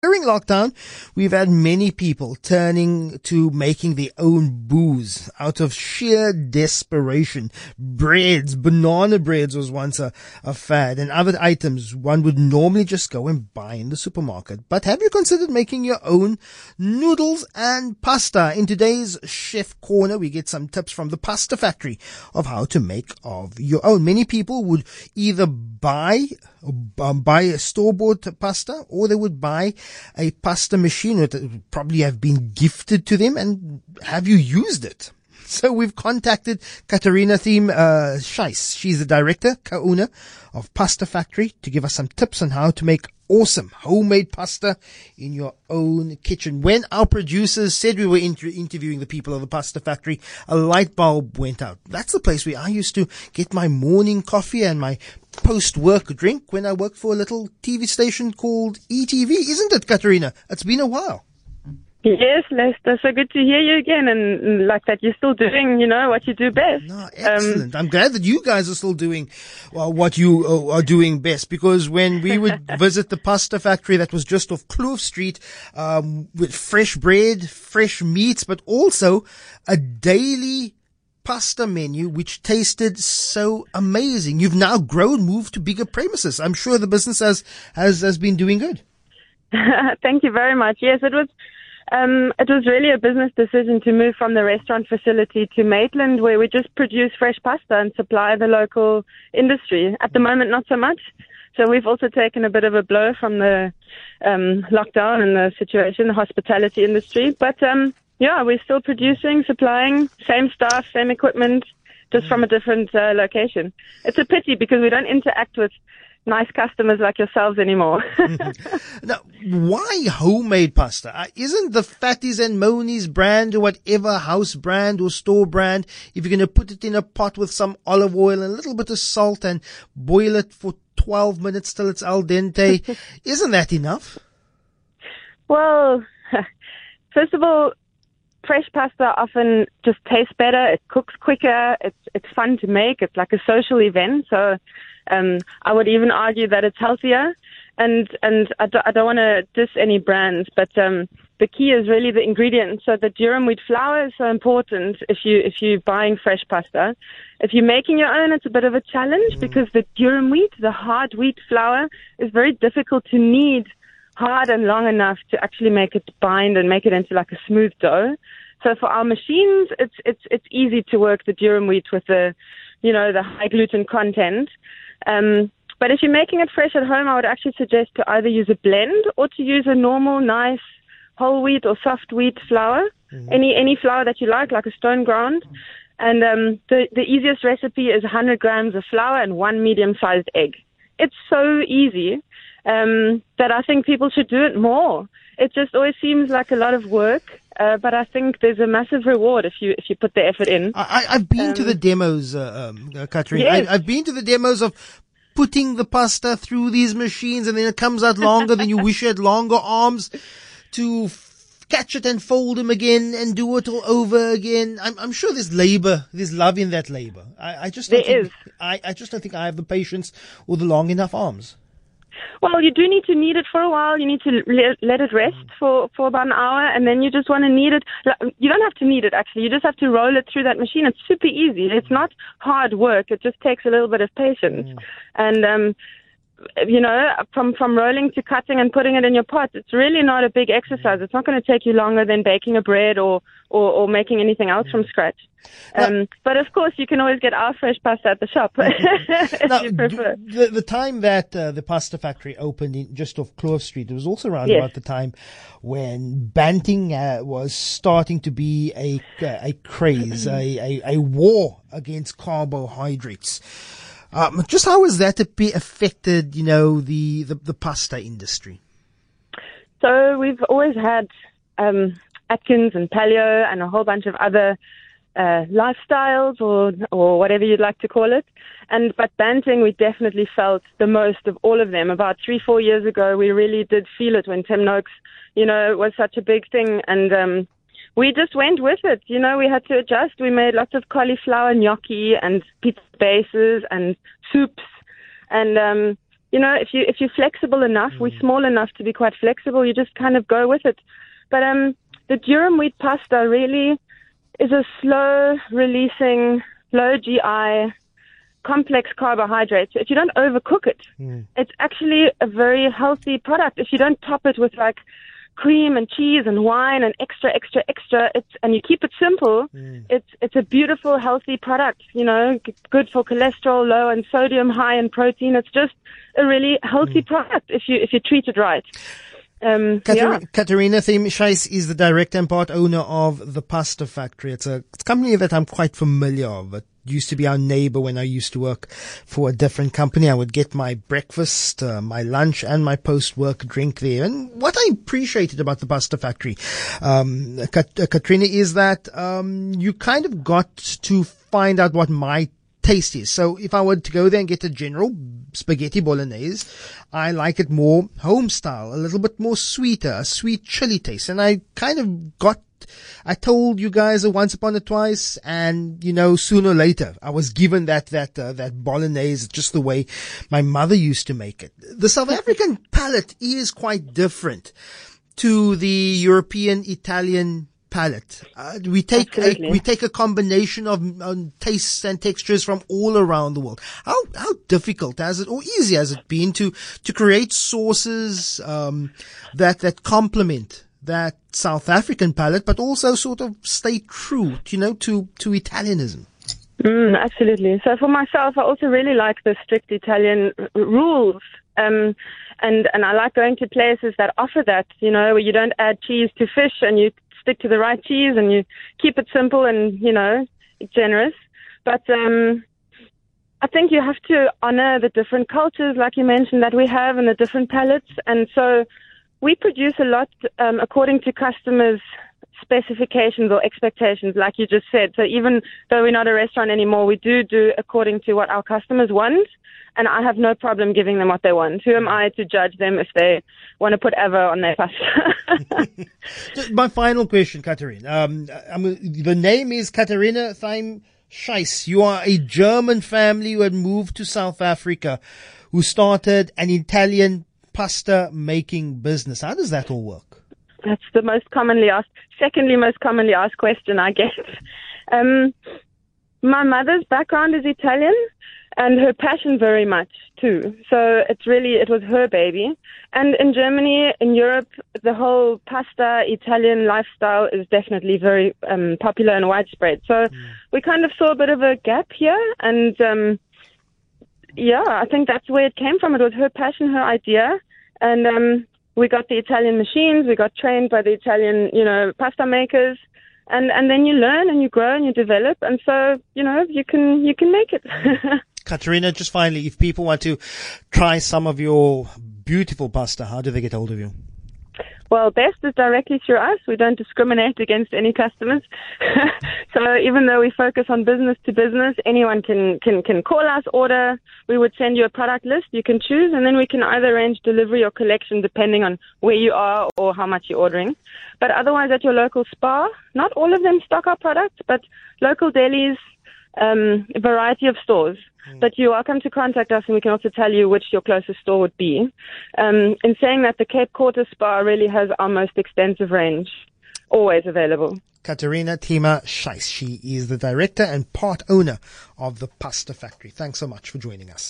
During lockdown, we've had many people turning to making their own booze out of sheer desperation. Breads, banana breads was once a fad, and other items one would normally just go and buy in the supermarket. But have you considered making your own noodles and pasta? In today's Chef Corner, we get some tips from the Pasta Factory of how to make of your own. Many people would either buy a store-bought pasta, or they would buy a pasta machine that would probably have been gifted to them. And have you used it? So we've contacted Katarina Scheiss. She's the director, co-owner of Pasta Factory, to give us some tips on how to make awesome homemade pasta in your own kitchen. When our producers said we were interviewing the people of the Pasta Factory, a light bulb went out. That's the place where I used to get my morning coffee and my post-work drink when I worked for a little TV station called ETV. Isn't it, Katarina? It's been a while. Yes, Lester. So good to hear you again, and like that you're still doing, what you do best. No, excellent. I'm glad that you guys are still doing what you are doing best, because when we would visit the Pasta Factory that was just off Kloof Street, with fresh bread, fresh meats, but also a daily pasta menu which tasted so amazing. You've now moved to bigger premises. I'm sure the business has been doing good. Thank you very much. Yes, it was really a business decision to move from the restaurant facility to Maitland, where we just produce fresh pasta and supply the local industry. At the moment, not so much. So we've also taken a bit of a blow from the lockdown and the situation, the hospitality industry. But we're still producing, supplying, same staff, same equipment, just from a different location. It's a pity because we don't interact with nice customers like yourselves anymore. Now, why homemade pasta? Isn't the Fatties and Moni's brand, or whatever house brand or store brand, if you're going to put it in a pot with some olive oil and a little bit of salt and boil it for 12 minutes till it's al dente, isn't that enough? Well, first of all, fresh pasta often just tastes better. It cooks quicker. It's fun to make. It's like a social event. So I would even argue that it's healthier. And I don't want to diss any brands, but the key is really the ingredients. So the durum wheat flour is so important if you're buying fresh pasta. If you're making your own, it's a bit of a challenge because the durum wheat, the hard wheat flour, is very difficult to knead hard and long enough to actually make it bind and make it into like a smooth dough. So for our machines, it's easy to work the durum wheat with the high gluten content. But if you're making it fresh at home, I would actually suggest to either use a blend or to use a normal, nice whole wheat or soft wheat flour. Any flour that you like a stone ground. And the easiest recipe is 100 grams of flour and 1 medium-sized egg. It's so easy that I think people should do it more. It just always seems like a lot of work, but I think there's a massive reward if you put the effort in. I've been to the demos, Katarina. Yes. I've been to the demos of putting the pasta through these machines, and then it comes out longer than you wish you had longer arms to catch it and fold them again and do it all over again. I'm sure there's labor, there's love in that labor. I just don't think I have the patience or the long enough arms. Well, you do need to knead it for a while. You need to let it rest for about an hour, and then you just want to knead it. You don't have to knead it, actually. You just have to roll it through that machine. It's super easy. It's not hard work. It just takes a little bit of patience. And, from rolling to cutting and putting it in your pot, it's really not a big exercise. It's not going to take you longer than baking a bread or making anything else from scratch. But of course, you can always get our fresh pasta at the shop if you prefer. The time that the Pasta Factory opened just off Kloof Street, it was also around about the time when banting was starting to be a craze, a war against carbohydrates. Just how has that affected, the pasta industry? So we've always had Atkins and paleo and a whole bunch of other lifestyles or whatever you'd like to call it. But banting, we definitely felt the most of all of them. About 3-4 years ago, we really did feel it when Tim Noakes, was such a big thing. And we just went with it. We had to adjust. We made lots of cauliflower gnocchi and pizza bases and soups. And if you're flexible enough, we're small enough to be quite flexible. You just kind of go with it. But the durum wheat pasta really is a slow releasing, low GI, complex carbohydrate. So if you don't overcook it, it's actually a very healthy product. If you don't top it with like cream and cheese and wine and extra, and you keep it simple, it's a beautiful, healthy product, good for cholesterol, low in sodium, high in protein. It's just a really healthy product if you treat it right. Katerina Thieme-Scheijs is the director and part owner of the Pasta Factory. It's a company that I'm quite familiar with. It used to be our neighbor when I used to work for a different company. I would get my breakfast, my lunch, and my post-work drink there. And what I appreciated about the Pasta Factory, Katerina, is that you kind of got to find out what my taste is. So if I were to go there and get a general spaghetti bolognese, I like it more home style, a little bit more sweeter, a sweet chili taste. And I kind of I told you guys once upon a twice, and sooner or later I was given that bolognese just the way my mother used to make it. The South African palate is quite different to the European Italian palate. We take a combination of tastes and textures from all around the world. How difficult has it, or easy has it been to create sauces that complement that South African palate, but also sort of stay true, to Italianism? Absolutely. So for myself, I also really like the strict Italian rules. And I like going to places that offer that, where you don't add cheese to fish and you stick to the right cheese and you keep it simple and, generous. But I think you have to honor the different cultures, like you mentioned, that we have, and the different palates. And so we produce a lot according to customers' specifications or expectations, like you just said. So even though we're not a restaurant anymore, we do according to what our customers want. And I have no problem giving them what they want. Who am I to judge them if they want to put ever on their pasta? My final question, Katerina. The name is Katerina Thieme-Scheijs. You are a German family who had moved to South Africa, who started an Italian pasta making business. How does that all work? That's the secondly most commonly asked question I get. My mother's background is Italian, and her passion very much too. So it was her baby. And in Germany, in Europe, the whole pasta Italian lifestyle is definitely very popular and widespread. So we kind of saw a bit of a gap here, and I think that's where it came from. It was her passion, her idea, and we got the Italian machines. We got trained by the Italian, pasta makers. And then you learn and you grow and you develop, and so you can make it. Katerina, just finally, if people want to try some of your beautiful pasta, how do they get hold of you? Well, best is directly through us. We don't discriminate against any customers. So even though we focus on business to business, anyone can call us, order. We would send you a product list. You can choose, and then we can either arrange delivery or collection depending on where you are or how much you're ordering. But otherwise, at your local spa, not all of them stock our products, but local delis, a variety of stores. But you're welcome to contact us, and we can also tell you which your closest store would be. In saying that, the Cape Quarter Spa really has our most extensive range, always available. Katerina Thieme-Scheijs. She is the director and part owner of the Pasta Factory. Thanks so much for joining us.